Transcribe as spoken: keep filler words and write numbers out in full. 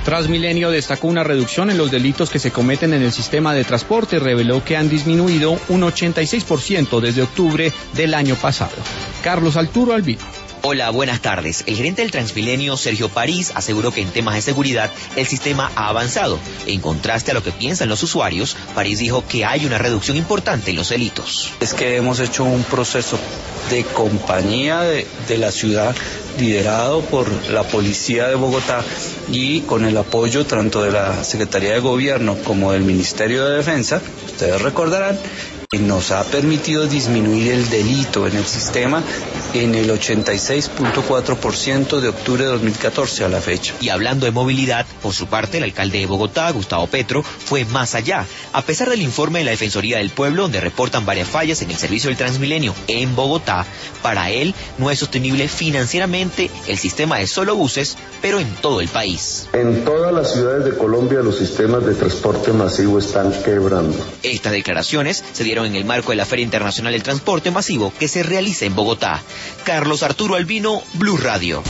Transmilenio destacó una reducción en los delitos que se cometen en el sistema de transporte y reveló que han disminuido un ochenta y seis por ciento desde octubre del año pasado. Carlos Arturo Albino. Hola, buenas tardes. El gerente del Transmilenio, Sergio París, aseguró que en temas de seguridad el sistema ha avanzado. En contraste a lo que piensan los usuarios, París dijo que hay una reducción importante en los delitos. Es que hemos hecho un proceso de compañía de, de la ciudad liderado por la Policía de Bogotá y con el apoyo tanto de la Secretaría de Gobierno como del Ministerio de Defensa. Ustedes recordarán que nos ha permitido disminuir el delito en el sistema en el ochenta y seis punto cuatro por ciento de octubre de dos mil catorce a la fecha. Y hablando de movilidad, por su parte, el alcalde de Bogotá, Gustavo Petro, fue más allá. A pesar del informe de la Defensoría del Pueblo, donde reportan varias fallas en el servicio del Transmilenio en Bogotá, para él no es sostenible financieramente el sistema de solo buses, pero en todo el país. En todas las ciudades de Colombia los sistemas de transporte masivo están quebrando. Estas declaraciones se dieron en el marco de la Feria Internacional del Transporte Masivo que se realiza en Bogotá. Carlos Arturo Albino, Blue Radio.